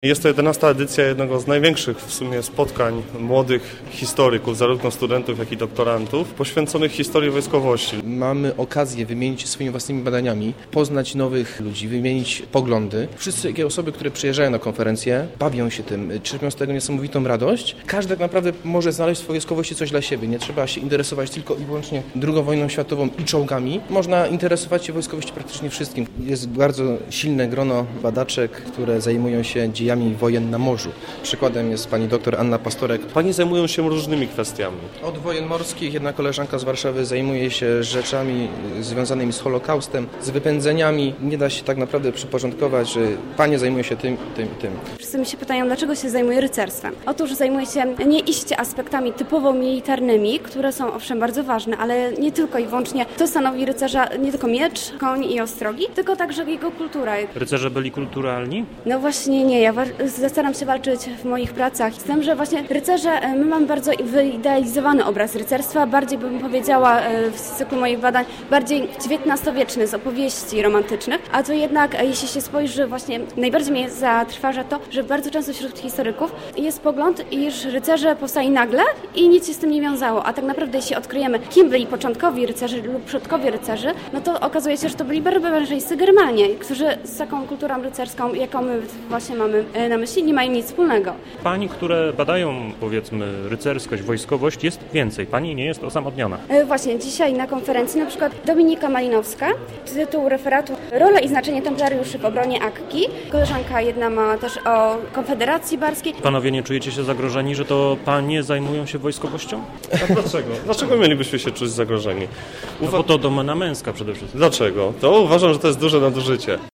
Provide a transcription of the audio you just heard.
Jest to 11. edycja jednego z największych w sumie spotkań młodych historyków, zarówno studentów, jak i doktorantów, poświęconych historii wojskowości. Mamy okazję wymienić się swoimi własnymi badaniami, poznać nowych ludzi, wymienić poglądy. Wszystkie osoby, które przyjeżdżają na konferencję, bawią się tym, czerpią z tego niesamowitą radość. Każdy tak naprawdę może znaleźć w wojskowości coś dla siebie. Nie trzeba się interesować tylko i wyłącznie II wojną światową i czołgami. Można interesować się wojskowości praktycznie wszystkim. Jest bardzo silne grono badaczek, które zajmują się dziejami wojen na morzu. Przykładem jest pani doktor Anna Pastorek. Pani zajmują się różnymi kwestiami. Od wojen morskich jedna koleżanka z Warszawy zajmuje się rzeczami związanymi z Holokaustem, z wypędzeniami. Nie da się tak naprawdę przyporządkować, że panie zajmują się tym. Wszyscy mi się pytają, dlaczego się zajmuję rycerstwem. Otóż zajmuję się nie iście aspektami typowo militarnymi, które są owszem bardzo ważne, ale nie tylko i wyłącznie to stanowi rycerza nie tylko miecz, koń i ostrogi, tylko także jego kultura. Rycerze byli kulturalni? No właśnie nie, ja staram się walczyć w moich pracach z tym, że właśnie rycerze, my mamy bardzo wyidealizowany obraz rycerstwa, bardziej bym powiedziała w cyklu moich badań, bardziej XIX-wieczny z opowieści romantycznych, a to jednak, jeśli się spojrzy, właśnie najbardziej mnie zatrważa to, że bardzo często wśród historyków jest pogląd, iż rycerze powstali nagle i nic się z tym nie wiązało, a tak naprawdę jeśli odkryjemy, kim byli początkowi rycerze lub przodkowie rycerzy, no to okazuje się, że to byli barbarzyńscy Germanie, którzy z taką kulturą rycerską, jaką my właśnie mamy na myśli, nie mają nic wspólnego. Pań, które badają, powiedzmy, rycerskość, wojskowość, jest więcej. Pani nie jest osamotniona. Właśnie, dzisiaj na konferencji na przykład Dominika Malinowska, tytuł referatu Rola i znaczenie templariuszy w obronie Akki. Koleżanka jedna ma też o Konfederacji Barskiej. Panowie nie czujecie się zagrożeni, że to panie zajmują się wojskowością? A dlaczego? Dlaczego mielibyśmy się czuć zagrożeni? No bo to domena męska przede wszystkim. Dlaczego? To uważam, że to jest duże nadużycie.